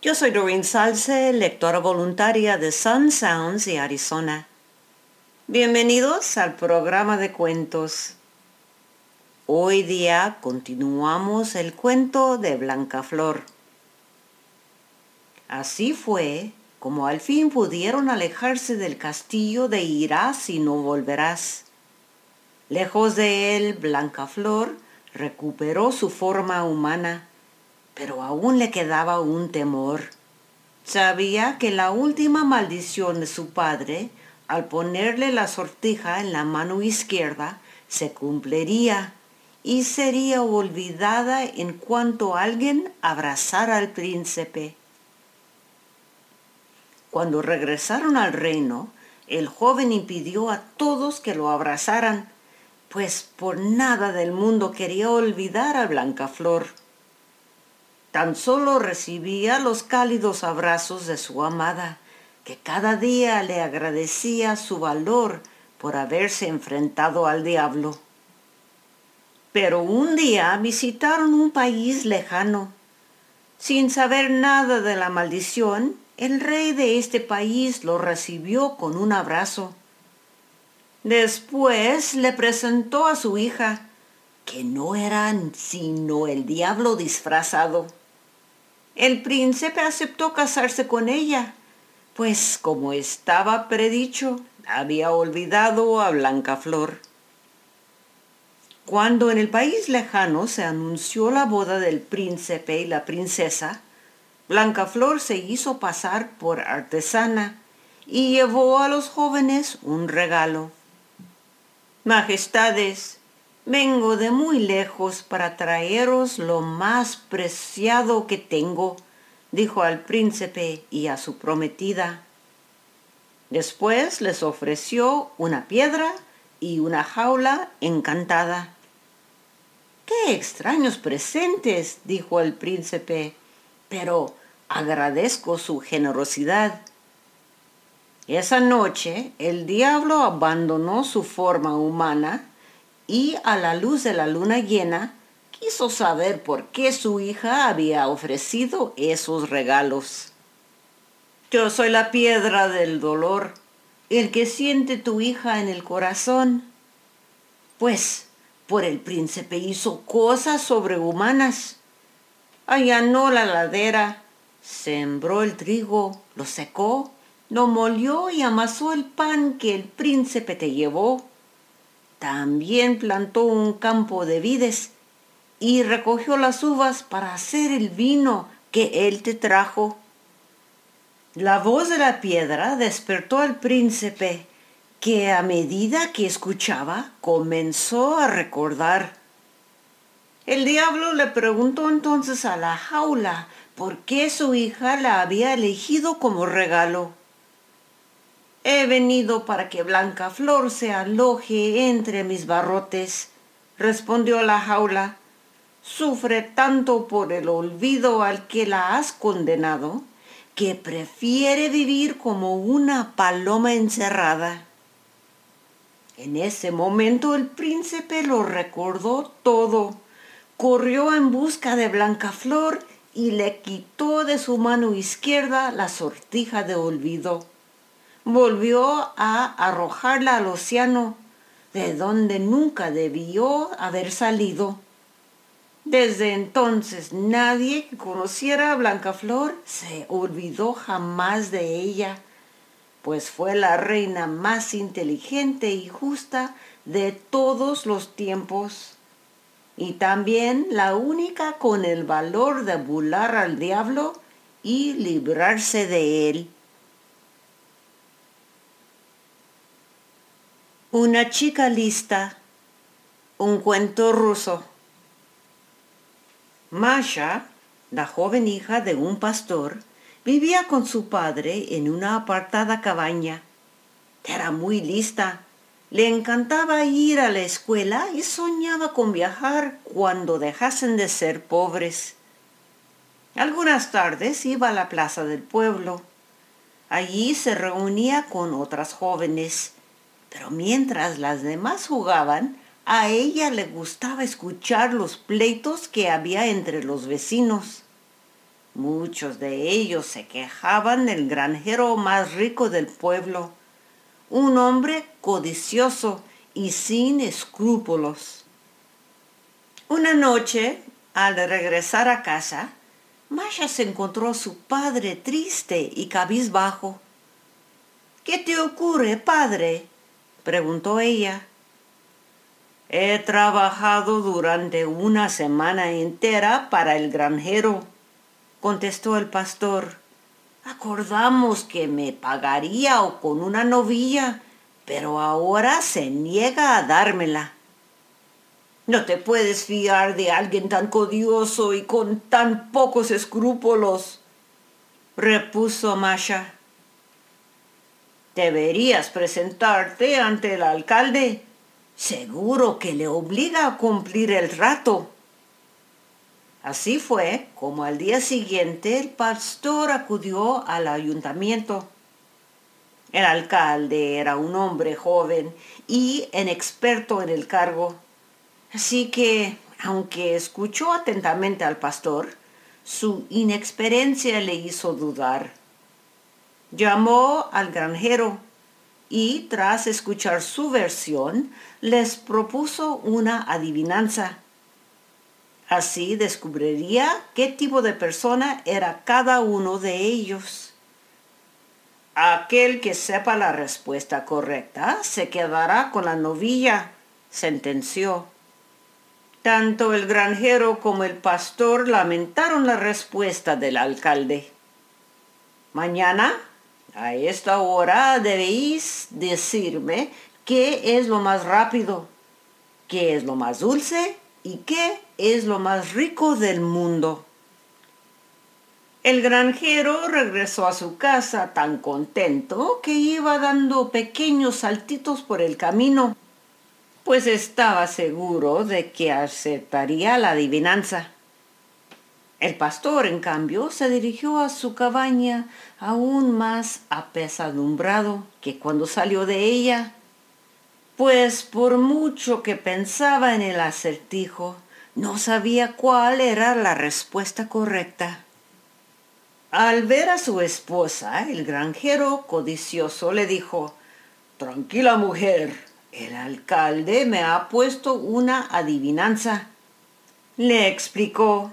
Yo soy Doreen Salce, lectora voluntaria de Sun Sounds y Arizona. Bienvenidos al programa de cuentos. Hoy día continuamos el cuento de Blancaflor. Así fue como al fin pudieron alejarse del castillo de Irás y no volverás. Lejos de él, Blancaflor recuperó su forma humana, pero aún le quedaba un temor. Sabía que la última maldición de su padre, al ponerle la sortija en la mano izquierda, se cumpliría y sería olvidada en cuanto alguien abrazara al príncipe. Cuando regresaron al reino, el joven impidió a todos que lo abrazaran, pues por nada del mundo quería olvidar a Blancaflor. Tan solo recibía los cálidos abrazos de su amada, que cada día le agradecía su valor por haberse enfrentado al diablo. Pero un día visitaron un país lejano. Sin saber nada de la maldición, el rey de este país lo recibió con un abrazo. Después le presentó a su hija, que no era sino el diablo disfrazado. El príncipe aceptó casarse con ella, pues como estaba predicho, había olvidado a Blancaflor. Cuando en el país lejano se anunció la boda del príncipe y la princesa, Blancaflor se hizo pasar por artesana y llevó a los jóvenes un regalo. Majestades, vengo de muy lejos para traeros lo más preciado que tengo, dijo al príncipe y a su prometida. Después les ofreció una piedra y una jaula encantada. ¡Qué extraños presentes!, dijo el príncipe, pero agradezco su generosidad. Esa noche el diablo abandonó su forma humana y a la luz de la luna llena quiso saber por qué su hija había ofrecido esos regalos. Yo soy la piedra del dolor, el que siente tu hija en el corazón. Pues por el príncipe hizo cosas sobrehumanas. Allanó la ladera, sembró el trigo, lo secó, lo molió y amasó el pan que el príncipe te llevó. También plantó un campo de vides y recogió las uvas para hacer el vino que él te trajo. La voz de la piedra despertó al príncipe, que a medida que escuchaba comenzó a recordar. El diablo le preguntó entonces a la jaula por qué su hija la había elegido como regalo. He venido para que Blancaflor se aloje entre mis barrotes, respondió la jaula. Sufre tanto por el olvido al que la has condenado, que prefiere vivir como una paloma encerrada. En ese momento el príncipe lo recordó todo. Corrió en busca de Blancaflor y le quitó de su mano izquierda la sortija de olvido. Volvió a arrojarla al océano, de donde nunca debió haber salido. Desde entonces nadie que conociera a Blancaflor se olvidó jamás de ella, pues fue la reina más inteligente y justa de todos los tiempos, y también la única con el valor de burlar al diablo y librarse de él. Una chica lista, un cuento ruso. Masha, la joven hija de un pastor, vivía con su padre en una apartada cabaña. Era muy lista. Le encantaba ir a la escuela y soñaba con viajar cuando dejasen de ser pobres. Algunas tardes iba a la plaza del pueblo. Allí se reunía con otras jóvenes, pero mientras las demás jugaban, a ella le gustaba escuchar los pleitos que había entre los vecinos. Muchos de ellos se quejaban del granjero más rico del pueblo, un hombre codicioso y sin escrúpulos. Una noche, al regresar a casa, Masha se encontró a su padre triste y cabizbajo. «¿Qué te ocurre, padre?», preguntó ella. «He trabajado durante una semana entera para el granjero», contestó el pastor. «Acordamos que me pagaría con una novilla, pero ahora se niega a dármela». «No te puedes fiar de alguien tan codicioso y con tan pocos escrúpulos», repuso Masha. «Deberías presentarte ante el alcalde. Seguro que le obliga a cumplir el trato». Así fue como al día siguiente el pastor acudió al ayuntamiento. El alcalde era un hombre joven y inexperto en el cargo. Así que, aunque escuchó atentamente al pastor, su inexperiencia le hizo dudar. Llamó al granjero y, tras escuchar su versión, les propuso una adivinanza. Así descubriría qué tipo de persona era cada uno de ellos. «Aquel que sepa la respuesta correcta se quedará con la novilla», sentenció. Tanto el granjero como el pastor lamentaron la respuesta del alcalde. «Mañana, a esta hora, debéis decirme qué es lo más rápido, qué es lo más dulce y qué es lo más rico del mundo». El granjero regresó a su casa tan contento que iba dando pequeños saltitos por el camino, pues estaba seguro de que acertaría la adivinanza. El pastor, en cambio, se dirigió a su cabaña aún más apesadumbrado que cuando salió de ella, pues por mucho que pensaba en el acertijo, no sabía cuál era la respuesta correcta. Al ver a su esposa, el granjero codicioso le dijo: «Tranquila, mujer, el alcalde me ha puesto una adivinanza». Le explicó: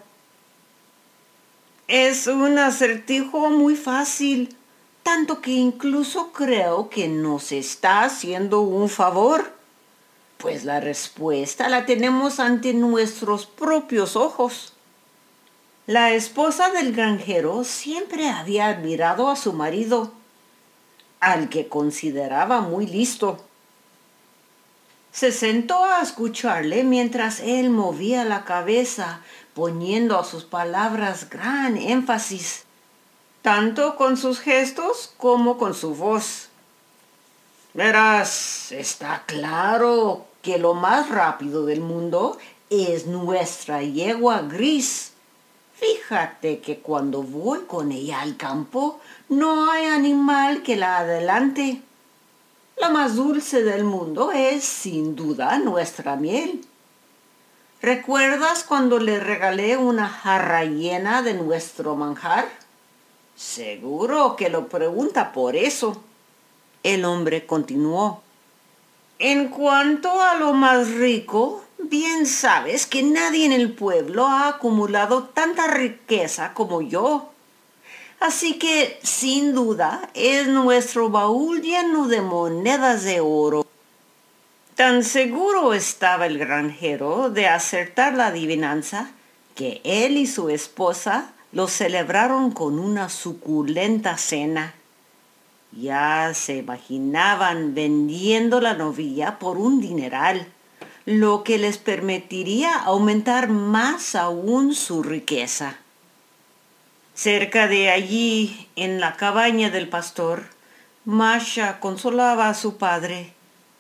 «Es un acertijo muy fácil, tanto que incluso creo que nos está haciendo un favor, pues la respuesta la tenemos ante nuestros propios ojos». La esposa del granjero siempre había admirado a su marido, al que consideraba muy listo. Se sentó a escucharle mientras él movía la cabeza, poniendo a sus palabras gran énfasis, tanto con sus gestos como con su voz. «Verás, está claro que lo más rápido del mundo es nuestra yegua gris. Fíjate que cuando voy con ella al campo, no hay animal que la adelante. Lo más dulce del mundo es, sin duda, nuestra miel. ¿Recuerdas cuando le regalé una jarra llena de nuestro manjar? Seguro que lo pregunta por eso». El hombre continuó: «En cuanto a lo más rico, bien sabes que nadie en el pueblo ha acumulado tanta riqueza como yo. Así que, sin duda, es nuestro baúl lleno de monedas de oro». Tan seguro estaba el granjero de acertar la adivinanza que él y su esposa lo celebraron con una suculenta cena. Ya se imaginaban vendiendo la novilla por un dineral, lo que les permitiría aumentar más aún su riqueza. Cerca de allí, en la cabaña del pastor, Masha consolaba a su padre.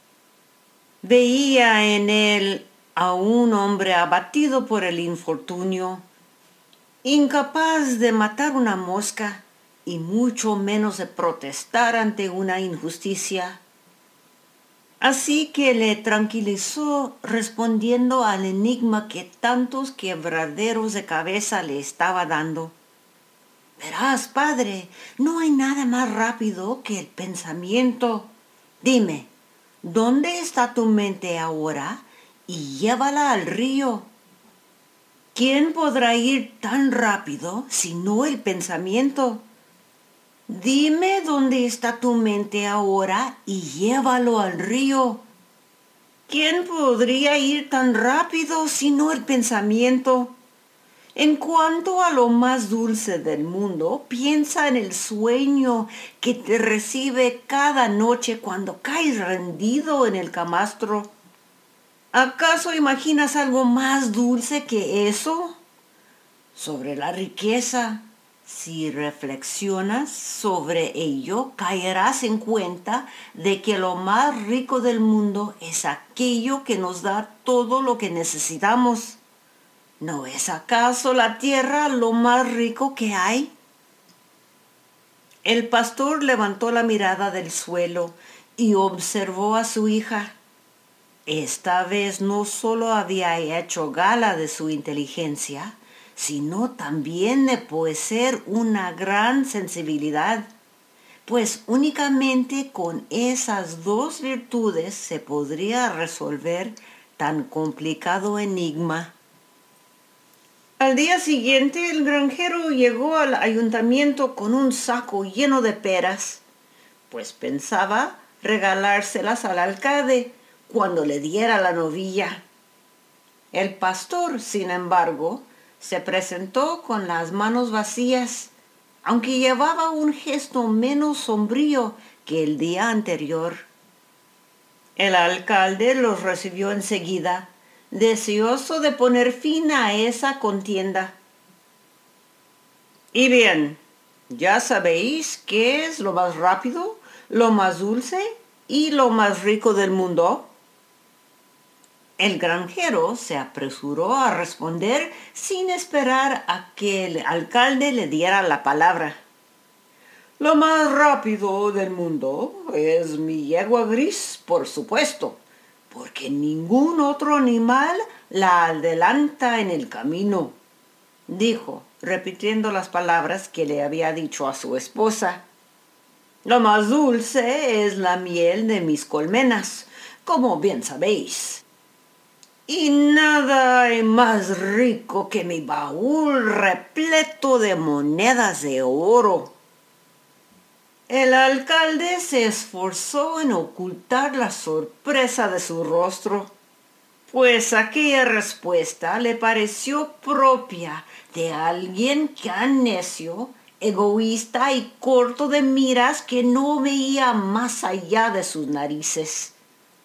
Veía en él a un hombre abatido por el infortunio, incapaz de matar una mosca y mucho menos de protestar ante una injusticia. Así que le tranquilizó respondiendo al enigma que tantos quebraderos de cabeza le estaba dando. Verás, padre, no hay nada más rápido que el pensamiento. Dime, ¿dónde está tu mente ahora? Y llévala al río. ¿Quién podrá ir tan rápido si no el pensamiento? Dime dónde está tu mente ahora y llévalo al río. ¿Quién podría ir tan rápido si no el pensamiento? En cuanto a lo más dulce del mundo, piensa en el sueño que te recibe cada noche cuando caes rendido en el camastro. ¿Acaso imaginas algo más dulce que eso? Sobre la riqueza, si reflexionas sobre ello, caerás en cuenta de que lo más rico del mundo es aquello que nos da todo lo que necesitamos. ¿No es acaso la tierra lo más rico que hay? El pastor levantó la mirada del suelo y observó a su hija. Esta vez no solo había hecho gala de su inteligencia, sino también de poseer una gran sensibilidad, pues únicamente con esas dos virtudes se podría resolver tan complicado enigma. Al día siguiente el granjero llegó al ayuntamiento con un saco lleno de peras, pues pensaba regalárselas al alcalde cuando le diera la novilla. El pastor, sin embargo, se presentó con las manos vacías, aunque llevaba un gesto menos sombrío que el día anterior. El alcalde los recibió enseguida, deseoso de poner fin a esa contienda. Y bien, ya sabéis qué es lo más rápido, lo más dulce y lo más rico del mundo. El granjero se apresuró a responder sin esperar a que el alcalde le diera la palabra. Lo más rápido del mundo es mi yegua gris, por supuesto, porque ningún otro animal la adelanta en el camino, dijo, repitiendo las palabras que le había dicho a su esposa. Lo más dulce es la miel de mis colmenas, como bien sabéis. Y nada hay más rico que mi baúl repleto de monedas de oro. El alcalde se esforzó en ocultar la sorpresa de su rostro, pues aquella respuesta le pareció propia de alguien tan necio, egoísta y corto de miras que no veía más allá de sus narices.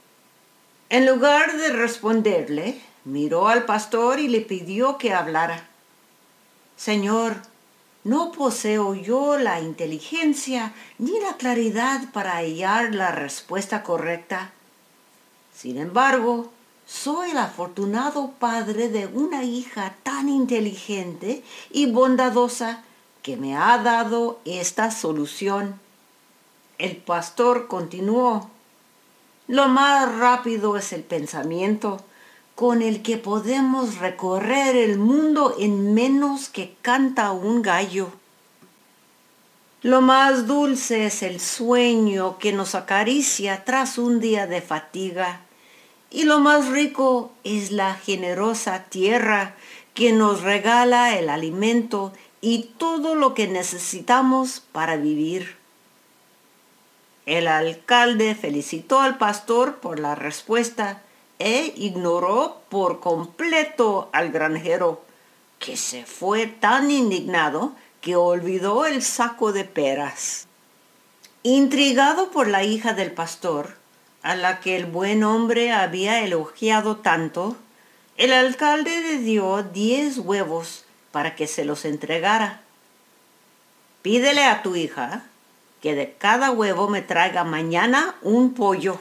En lugar de responderle, miró al pastor y le pidió que hablara. Señor, no poseo yo la inteligencia ni la claridad para hallar la respuesta correcta. Sin embargo, soy el afortunado padre de una hija tan inteligente y bondadosa que me ha dado esta solución. El pastor continuó. Lo más rápido es el pensamiento, con el que podemos recorrer el mundo en menos que canta un gallo. Lo más dulce es el sueño que nos acaricia tras un día de fatiga, y lo más rico es la generosa tierra que nos regala el alimento y todo lo que necesitamos para vivir. El alcalde felicitó al pastor por la respuesta e ignoró por completo al granjero, que se fue tan indignado que olvidó el saco de peras. Intrigado por la hija del pastor, a la que el buen hombre había elogiado tanto, el alcalde le dio 10 huevos para que se los entregara. Pídele a tu hija que de cada huevo me traiga mañana un pollo.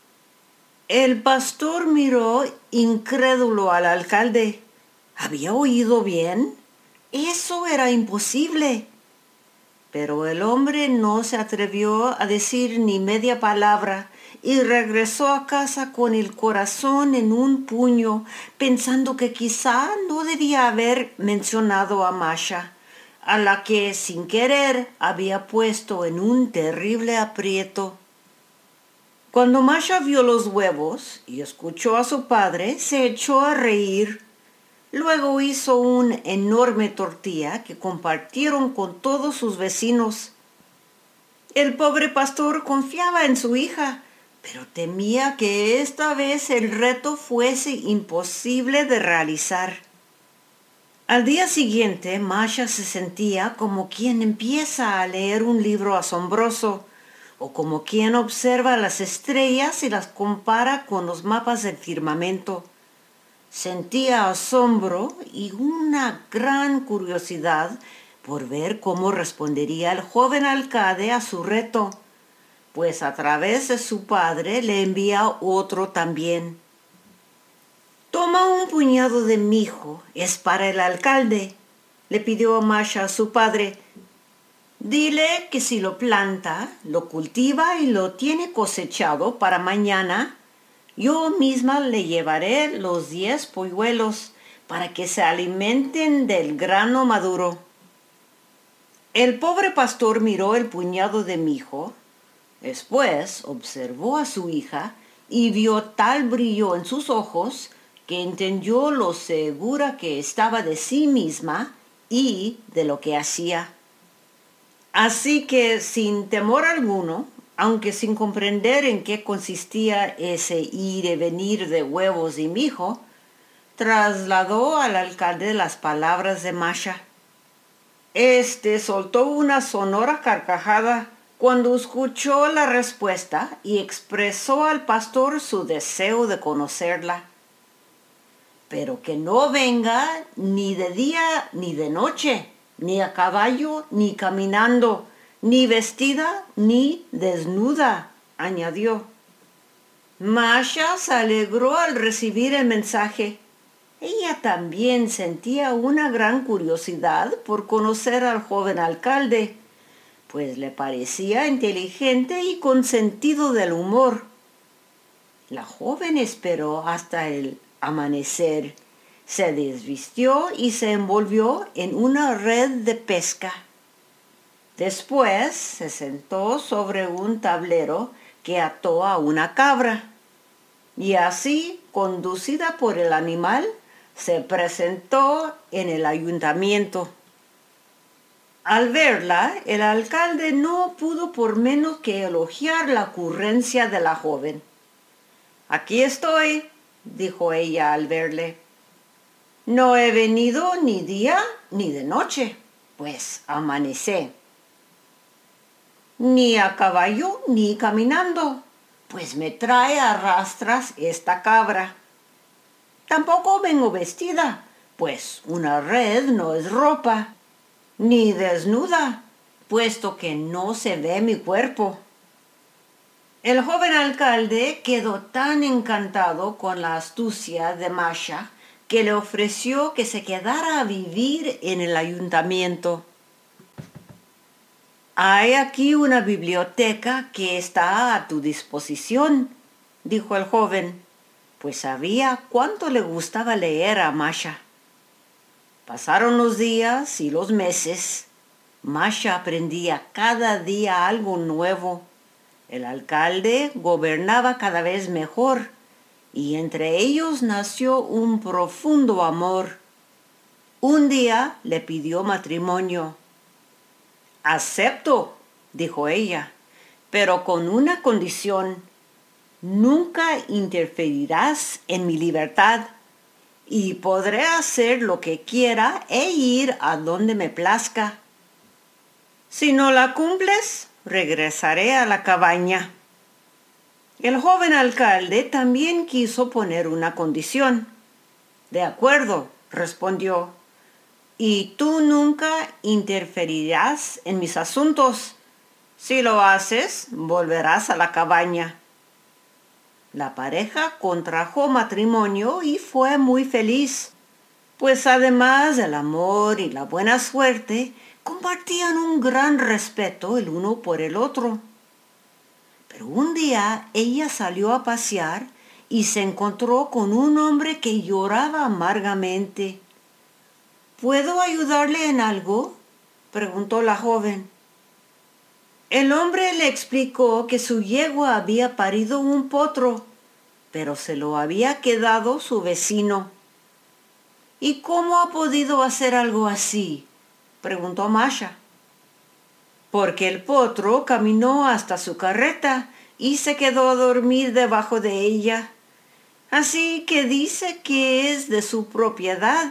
El pastor miró incrédulo al alcalde. ¿Había oído bien? Eso era imposible. Pero el hombre no se atrevió a decir ni media palabra y regresó a casa con el corazón en un puño, pensando que quizá no debía haber mencionado a Masha, a la que sin querer había puesto en un terrible aprieto. Cuando Masha vio los huevos y escuchó a su padre, se echó a reír. Luego hizo una enorme tortilla que compartieron con todos sus vecinos. El pobre pastor confiaba en su hija, pero temía que esta vez el reto fuese imposible de realizar. Al día siguiente, Masha se sentía como quien empieza a leer un libro asombroso, o como quien observa las estrellas y las compara con los mapas del firmamento. Sentía asombro y una gran curiosidad por ver cómo respondería el joven alcalde a su reto, pues a través de su padre le envía otro también. «Toma un puñado de mijo, es para el alcalde», le pidió Masha a su padre. «Dile que si lo planta, lo cultiva y lo tiene cosechado para mañana, yo misma le llevaré los 10 polluelos para que se alimenten del grano maduro». El pobre pastor miró el puñado de mijo, después observó a su hija y vio tal brillo en sus ojos que entendió lo segura que estaba de sí misma y de lo que hacía. Así que sin temor alguno, aunque sin comprender en qué consistía ese ir y venir de huevos y mijo, trasladó al alcalde las palabras de Masha. Este soltó una sonora carcajada cuando escuchó la respuesta y expresó al pastor su deseo de conocerla. «Pero que no venga ni de día ni de noche, ni a caballo ni caminando, ni vestida ni desnuda», añadió. Masha se alegró al recibir el mensaje. Ella también sentía una gran curiosidad por conocer al joven alcalde, pues le parecía inteligente y con sentido del humor. La joven esperó hasta el amanecer, se desvistió y se envolvió en una red de pesca. Después se sentó sobre un tablero que ató a una cabra, y así, conducida por el animal, se presentó en el ayuntamiento. Al verla, el alcalde no pudo por menos que elogiar la ocurrencia de la joven. «Aquí estoy», dijo ella al verle. «No he venido ni día ni de noche, pues amanecé. Ni a caballo ni caminando, pues me trae a rastras esta cabra. Tampoco vengo vestida, pues una red no es ropa, ni desnuda, puesto que no se ve mi cuerpo». El joven alcalde quedó tan encantado con la astucia de Masha que le ofreció que se quedara a vivir en el ayuntamiento. «Hay aquí una biblioteca que está a tu disposición», dijo el joven, pues sabía cuánto le gustaba leer a Masha. Pasaron los días y los meses. Masha aprendía cada día algo nuevo. El alcalde gobernaba cada vez mejor, y entre ellos nació un profundo amor. Un día le pidió matrimonio. «Acepto», dijo ella, «pero con una condición. Nunca interferirás en mi libertad, y podré hacer lo que quiera e ir a donde me plazca. Si no la cumples, regresaré a la cabaña». El joven alcalde también quiso poner una condición. «De acuerdo», respondió, «y tú nunca interferirás en mis asuntos. Si lo haces, volverás a la cabaña». La pareja contrajo matrimonio y fue muy feliz, pues además del amor y la buena suerte, compartían un gran respeto el uno por el otro. Pero un día ella salió a pasear y se encontró con un hombre que lloraba amargamente. «¿Puedo ayudarle en algo?», preguntó la joven. El hombre le explicó que su yegua había parido un potro, pero se lo había quedado su vecino. ¿Y cómo ha podido hacer algo así?, preguntó Masha. Porque el potro caminó hasta su carreta y se quedó a dormir debajo de ella. Así que dice que es de su propiedad.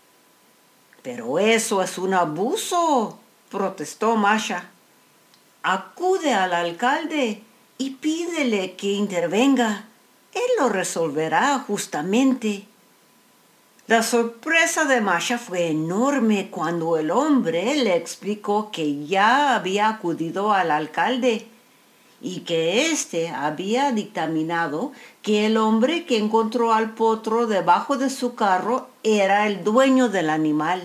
Pero eso es un abuso, protestó Masha. Acude al alcalde y pídele que intervenga. Él lo resolverá justamente. La sorpresa de Masha fue enorme cuando el hombre le explicó que ya había acudido al alcalde y que éste había dictaminado que el hombre que encontró al potro debajo de su carro era el dueño del animal.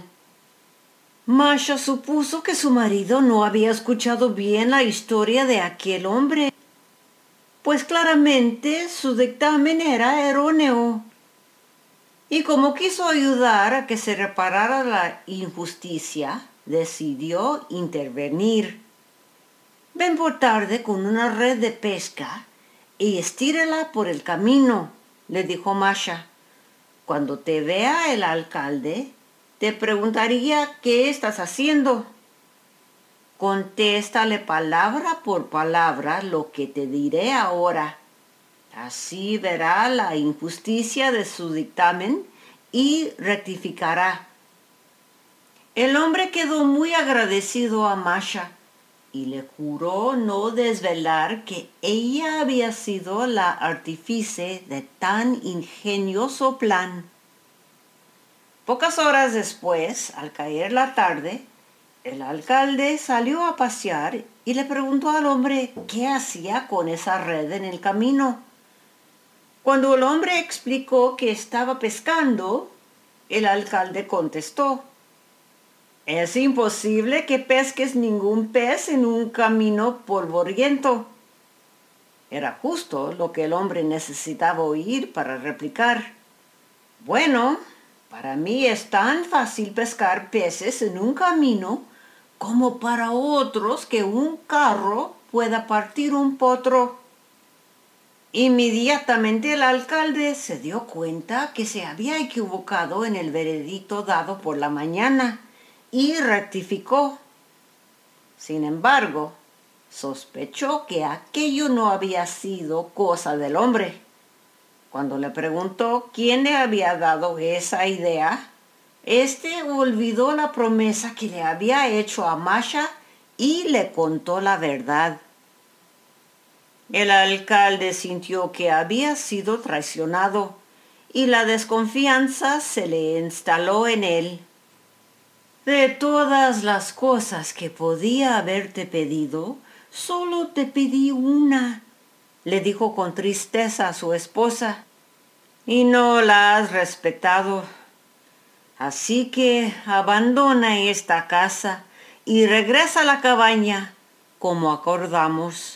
Masha supuso que su marido no había escuchado bien la historia de aquel hombre, pues claramente su dictamen era erróneo. Y como quiso ayudar a que se reparara la injusticia, decidió intervenir. Ven por tarde con una red de pesca y estírela por el camino, le dijo Masha. Cuando te vea el alcalde, te preguntaría qué estás haciendo. Contéstale palabra por palabra lo que te diré ahora. Así verá la injusticia de su dictamen y rectificará. El hombre quedó muy agradecido a Masha y le juró no desvelar que ella había sido la artífice de tan ingenioso plan. Pocas horas después, al caer la tarde, el alcalde salió a pasear y le preguntó al hombre qué hacía con esa red en el camino. Cuando el hombre explicó que estaba pescando, el alcalde contestó: «Es imposible que pesques ningún pez en un camino polvoriento». Era justo lo que el hombre necesitaba oír para replicar: «Bueno, para mí es tan fácil pescar peces en un camino como para otros que un carro pueda partir un potro». Inmediatamente el alcalde se dio cuenta que se había equivocado en el veredicto dado por la mañana y rectificó. Sin embargo, sospechó que aquello no había sido cosa del hombre. Cuando le preguntó quién le había dado esa idea, éste olvidó la promesa que le había hecho a Masha y le contó la verdad. El alcalde sintió que había sido traicionado y la desconfianza se le instaló en él. «De todas las cosas que podía haberte pedido, solo te pedí una», le dijo con tristeza a su esposa, «y no la has respetado. Así que abandona esta casa y regresa a la cabaña, como acordamos».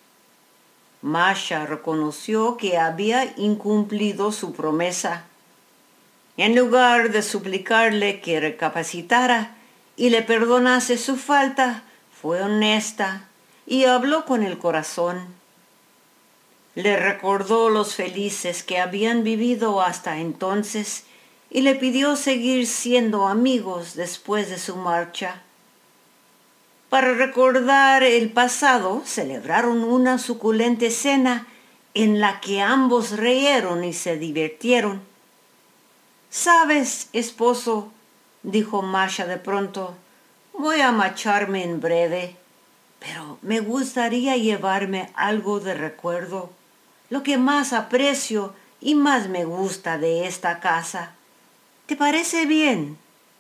Masha reconoció que había incumplido su promesa. En lugar de suplicarle que recapacitara y le perdonase su falta, fue honesta y habló con el corazón. Le recordó los felices que habían vivido hasta entonces y le pidió seguir siendo amigos después de su marcha. Para recordar el pasado, celebraron una suculenta cena en la que ambos rieron y se divirtieron. «¿Sabes, esposo?», dijo Masha de pronto, «voy a marcharme en breve, pero me gustaría llevarme algo de recuerdo, lo que más aprecio y más me gusta de esta casa. ¿Te parece bien?».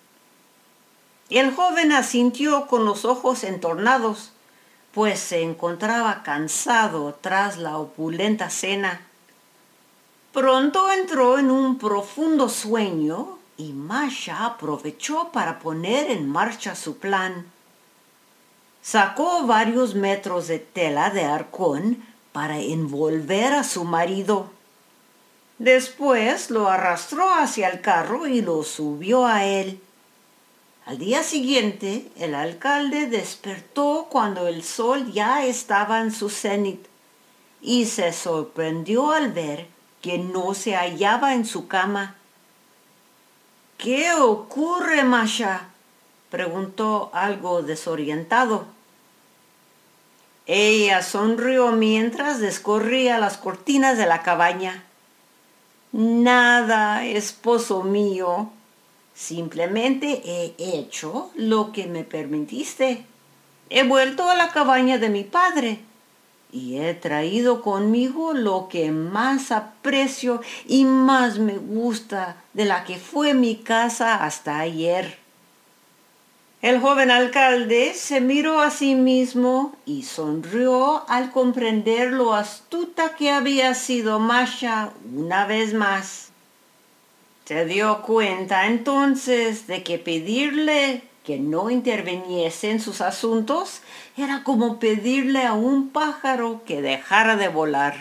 El joven asintió con los ojos entornados, pues se encontraba cansado tras la opulenta cena. Pronto entró en un profundo sueño y Masha aprovechó para poner en marcha su plan. Sacó varios metros de tela de arcón para envolver a su marido. Después lo arrastró hacia el carro y lo subió a él. Al día siguiente, el alcalde despertó cuando el sol ya estaba en su cenit y se sorprendió al ver que no se hallaba en su cama. «¿Qué ocurre, Masha?», preguntó algo desorientado. Ella sonrió mientras descorría las cortinas de la cabaña. «Nada, esposo mío. Simplemente he hecho lo que me permitiste. He vuelto a la cabaña de mi padre y he traído conmigo lo que más aprecio y más me gusta de la que fue mi casa hasta ayer». El joven alcalde se miró a sí mismo y sonrió al comprender lo astuta que había sido Masha una vez más. Se dio cuenta entonces de que pedirle que no interviniese en sus asuntos era como pedirle a un pájaro que dejara de volar.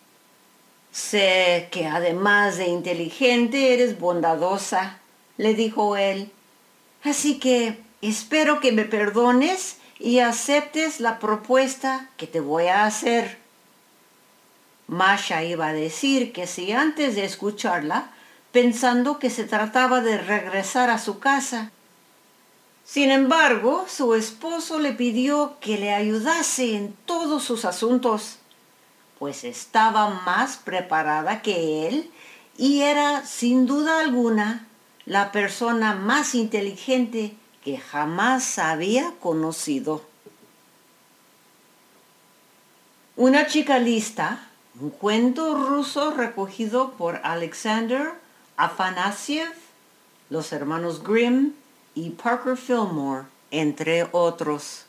«Sé que además de inteligente eres bondadosa», le dijo él. «Así que espero que me perdones y aceptes la propuesta que te voy a hacer». Masha iba a decir que sí antes de escucharla, pensando que se trataba de regresar a su casa. Sin embargo, su esposo le pidió que le ayudase en todos sus asuntos, pues estaba más preparada que él y era, sin duda alguna, la persona más inteligente que jamás había conocido. Una chica lista, un cuento ruso recogido por Alexander Afanasiev, los hermanos Grimm y Parker Fillmore, entre otros.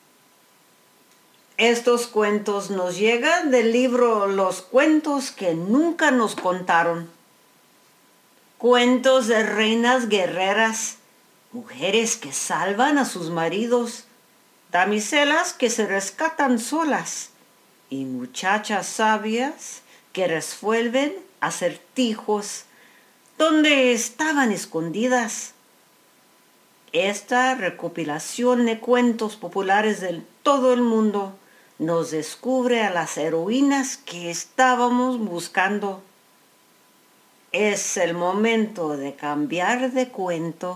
Estos cuentos nos llegan del libro Los cuentos que nunca nos contaron. Cuentos de reinas guerreras, mujeres que salvan a sus maridos, damiselas que se rescatan solas y muchachas sabias que resuelven acertijos donde estaban escondidas. Esta recopilación de cuentos populares de todo el mundo nos descubre a las heroínas que estábamos buscando. Es el momento de cambiar de cuento.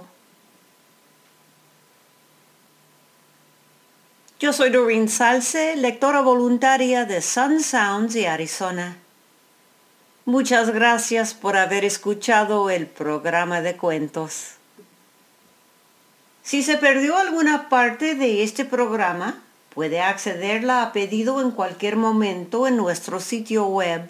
Yo soy Doreen Salce, lectora voluntaria de Sun Sounds y Arizona. Muchas gracias por haber escuchado el programa de cuentos. Si se perdió alguna parte de este programa, puede accederla a pedido en cualquier momento en nuestro sitio web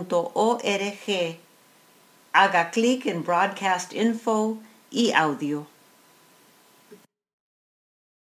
www.sunsounds.org. Haga clic en Broadcast Info y Audio.